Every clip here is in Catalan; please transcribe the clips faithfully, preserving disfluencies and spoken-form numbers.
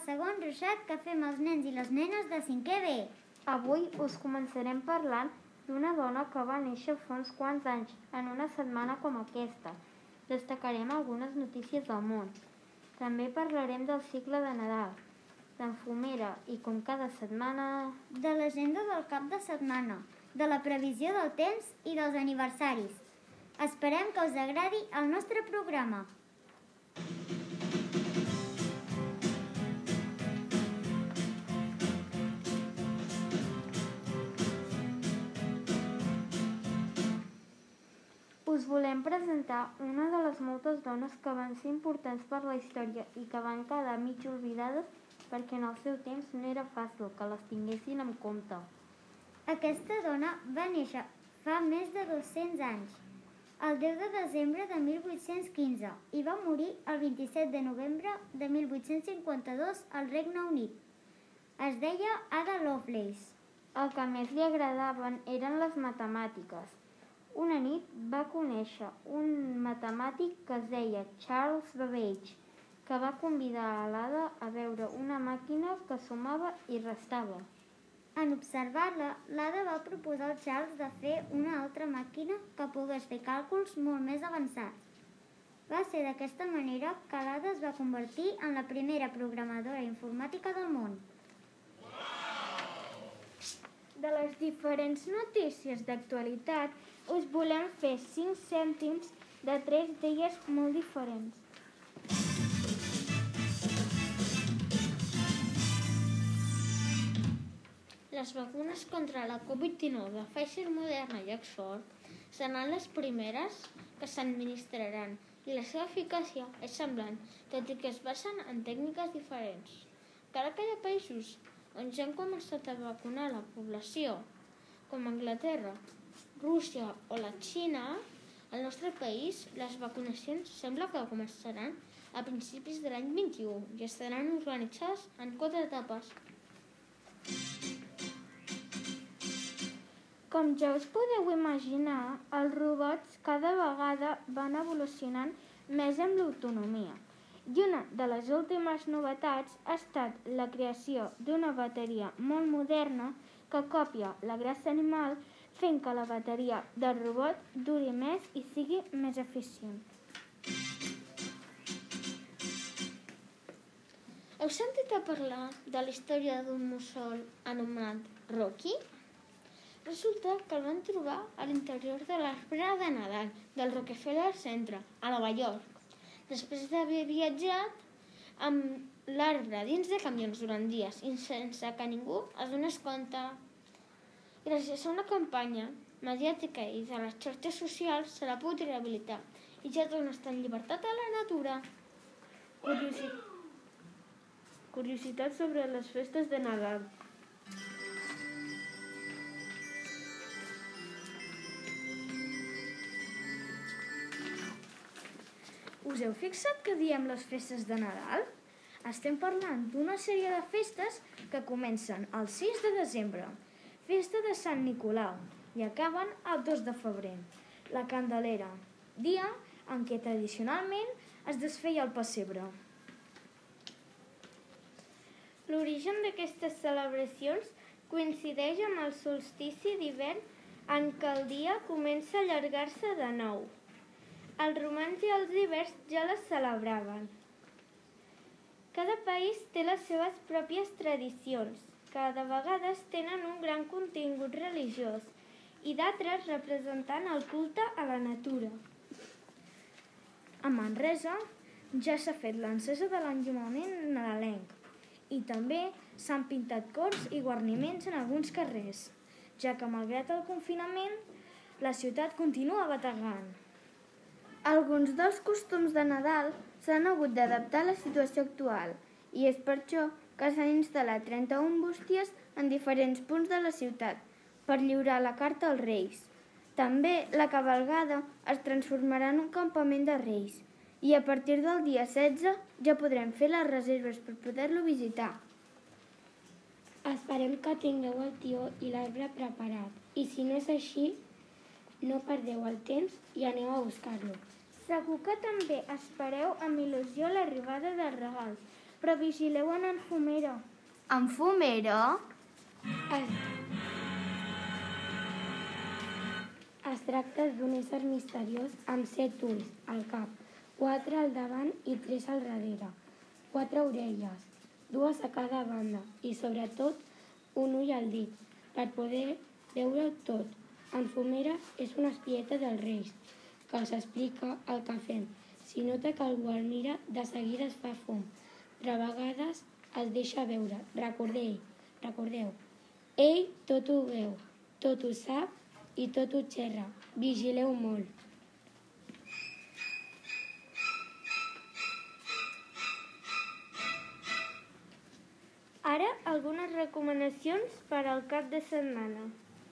segon ruixat que fem els nens i les nenes de cinquè B. Avui us començarem parlant d'una dona que va néixer fa uns quants anys en una setmana com aquesta. Destacarem algunes notícies del món. També parlarem del cicle de Nadal, d'Enfumera i, com cada setmana, de l'agenda del cap de setmana, de la previsió del temps i dels aniversaris. Esperem que us agradi el nostre programa. Us volem presentar una de les moltes dones que van ser importants per la història i que van quedar mig oblidades perquè en el seu temps no era fàcil que les tinguessin en compte. Aquesta dona va néixer fa més de dos-cents anys, el deu de desembre de mil vuit-cents quinze, i va morir el vint-i-set de novembre de mil vuit-cents cinquanta-dos al Regne Unit. Es deia Ada Lovelace. El que més li agradaven eren les matemàtiques. Una nit va conèixer un matemàtic que es deia Charles Babbage, que va convidar a l'Ada a veure una màquina que sumava i restava. En observar-la, l'Ada va proposar al Charles de fer una altra màquina que pogués fer càlculs molt més avançats. Va ser d'aquesta manera que l'Ada es va convertir en la primera programadora informàtica del món. De les diferents notícies d'actualitat, us volem fer cinc cèntims de tres d'elles molt diferents. Les vacunes contra la covid dinou de Pfizer, Moderna i Oxford seran les primeres que s'administraran i la seva eficàcia és semblant, tot i que es basen en tècniques diferents. Encara que hi ha països on ja han començat a vacunar la població, com Anglaterra, Rússia o la Xina, al nostre país les vacunacions sembla que començaran a principis de l'any vint-i-u i estaran organitzades en quatre etapes. Com ja us podeu imaginar, els robots cada vegada van evolucionant més amb l'autonomia. I una de les últimes novetats ha estat la creació d'una bateria molt moderna que copia la grassa animal, fent que la bateria del robot duri més i sigui més eficient. Heu sentit a parlar de la història d'un mussol anomenat Rocky? Resulta que el van trobar a l'interior de l'arbre de Nadal del Rockefeller Center, a Nova York, després d'haver viatjat amb l'arbre dins de camions durant dies i sense que ningú es donés compte. Gràcies a una campanya mediàtica i de les xarxes socials se l'ha pogut rehabilitar i ja torna a estar en llibertat a la natura. Curiosi... Curiositat sobre les festes de Nadal. Us heu fixat que diem les festes de Nadal? Estem parlant d'una sèrie de festes que comencen el sis de desembre, festa de Sant Nicolau, i acaben el dos de febrer, la Candelera, dia en què tradicionalment es desfeia el pessebre. L'origen d'aquestes celebracions coincideix amb el solstici d'hivern en què el dia comença a allargar-se de nou. Els romans i els ibers ja les celebraven. Cada país té les seves pròpies tradicions, que de vegades tenen un gran contingut religiós i d'altres representant el culte a la natura. A Manresa ja s'ha fet l'encesa de l'enllumament nadalenc i també s'han pintat cors i guarniments en alguns carrers, ja que malgrat el confinament, la ciutat continua bategant. Alguns dels costums de Nadal s'han hagut d'adaptar a la situació actual i és per això que s'han instal·lat trenta-una bústies en diferents punts de la ciutat per lliurar la carta als Reis. També la cavalcada es transformarà en un campament de Reis i a partir del dia setze ja podrem fer les reserves per poder-lo visitar. Esperem que tingueu el tió i l'arbre preparat i si no és així, no perdeu el temps i aneu a buscar-lo. Segur que també espereu amb il·lusió l'arribada dels regals, Però vigileu en en Fumero. En Fumero? Es, es tracta d'un ésser misteriós amb set ulls al cap, quatre al davant i tres al darrere, quatre orelles, dues a cada banda i, sobretot, un ull al dit, per poder veure tot. En Fumera és una espieta dels reis, que els explica el que fem. Si nota que algú el mira, de seguida es fa fum, però a vegades es deixa veure. Recordeu, recordeu. Ell tot ho veu, tot ho sap i tot ho xerra. Vigileu molt. Ara, algunes recomanacions per al cap de setmana.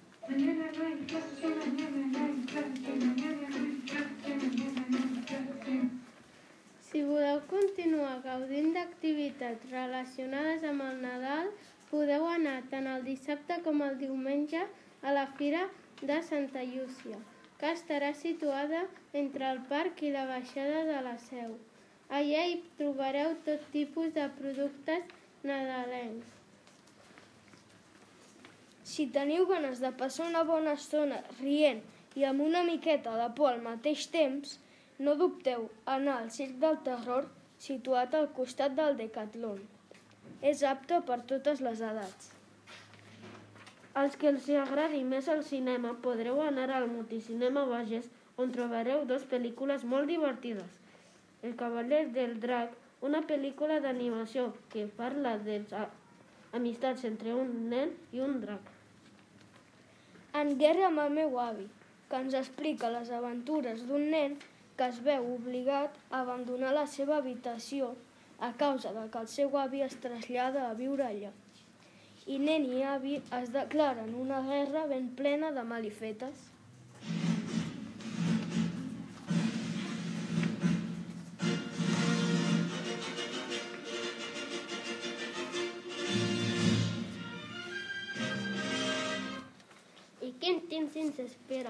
Si voleu continuar gaudint d'activitats relacionades amb el Nadal, podeu anar tant el dissabte com el diumenge a la Fira de Santa Llúcia, que estarà situada entre el parc i la baixada de la Seu. Allà hi trobareu tot tipus de productes nadalencs. Si teniu ganes de passar una bona estona rient i amb una miqueta de por al mateix temps, no dubteu a anar al Circ del Terror situat al costat del Decathlon. És apte per totes les edats. Als que els agradi més el cinema podreu anar al Multicinema Bages, on trobareu dues pel·lícules molt divertides. El cavaller del drac, una pel·lícula d'animació que parla de les amistats entre un nen i un drac. En Guerra amb el meu avi, que ens explica les aventures d'un nen que es veu obligat a abandonar la seva habitació a causa de que el seu avi es trasllada a viure allà. I nen i avi es declaren una guerra ben plena de malifetes. I quin temps ens espera?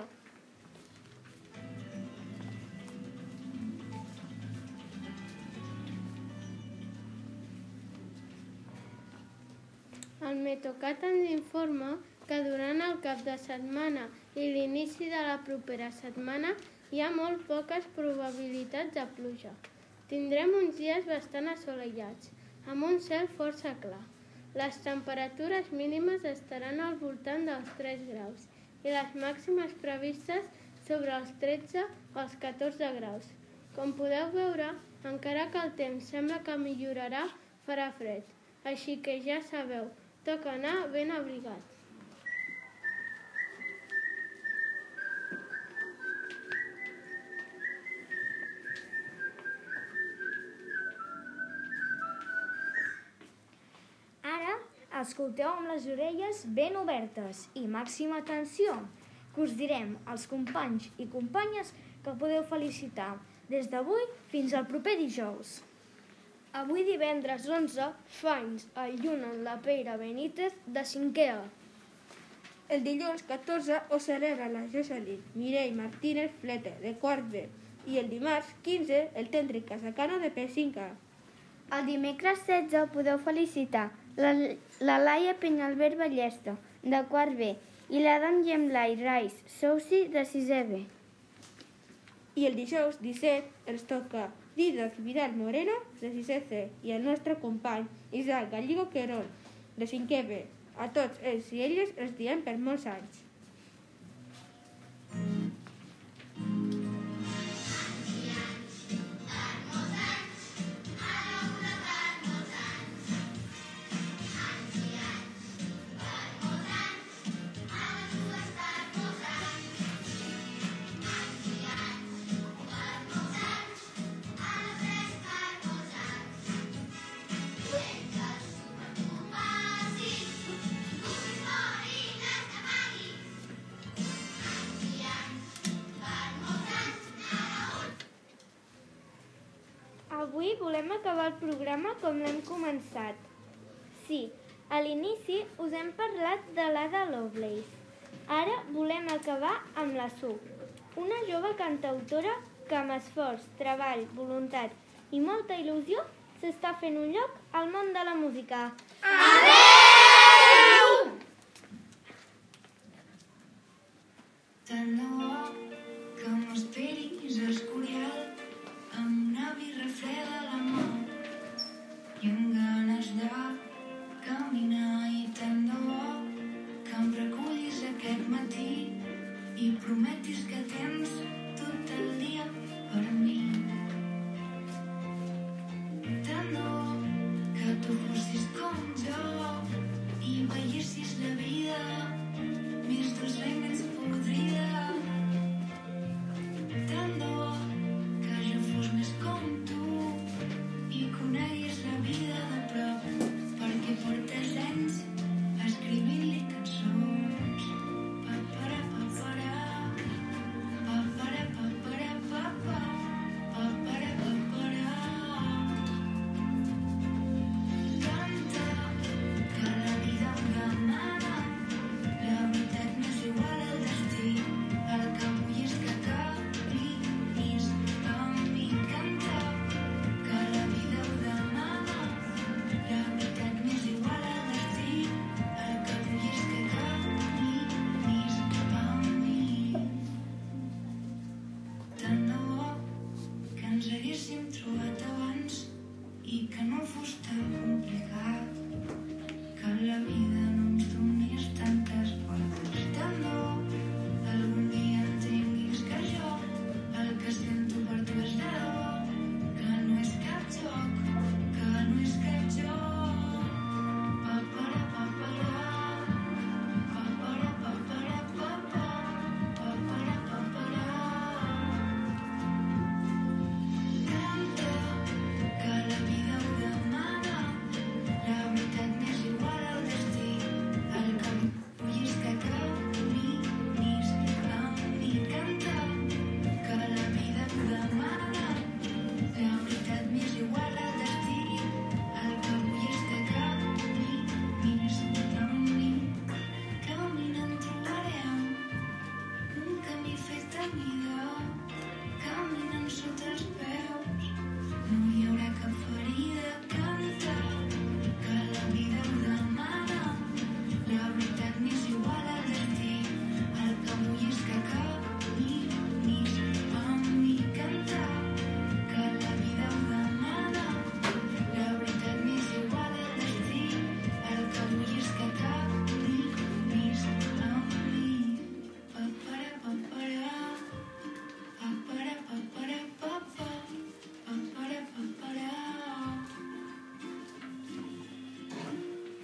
El Meteocat ens informa que durant el cap de setmana i l'inici de la propera setmana hi ha molt poques probabilitats de pluja. Tindrem uns dies bastant assolellats, amb un cel força clar. Les temperatures mínimes estaran al voltant dels tres graus i les màximes previstes sobre els tretze o els catorze graus. Com podeu veure, encara que el temps sembla que millorarà, farà fred. Així que ja sabeu, toca anar ben abrigats. Ara, escolteu amb les orelles ben obertes i màxima atenció, que us direm als companys i companyes que podeu felicitar des d'avui fins al proper dijous. Avui divendres onze fa anys el llunen la Peira Benítez de cinquè A. El dilluns catorze ho celebra la Jocelyn Mireille Martínez Flete, de quart B, i el dimarts quinze el Tendri Casacano, de P cinc A. El dimecres setze podeu felicitar la, la Laia Penyalbert Ballesta, de quart B, i l'Adam Gemlai Rice Sousi, de sisè B. I el dijous disset els toca Dídac Vidal Moreno, de sisè C, i el nostre company Isaac Gallego Querol, de cinquè B. A tots ells i elles els diem per molts anys. Avui volem acabar el programa com l'hem començat. Sí, a l'inici us hem parlat de l'Ada Lovelace. Ara volem acabar amb la Sue, una jove cantautora que amb esforç, treball, voluntat i molta il·lusió s'està fent un lloc al món de la música. A veure!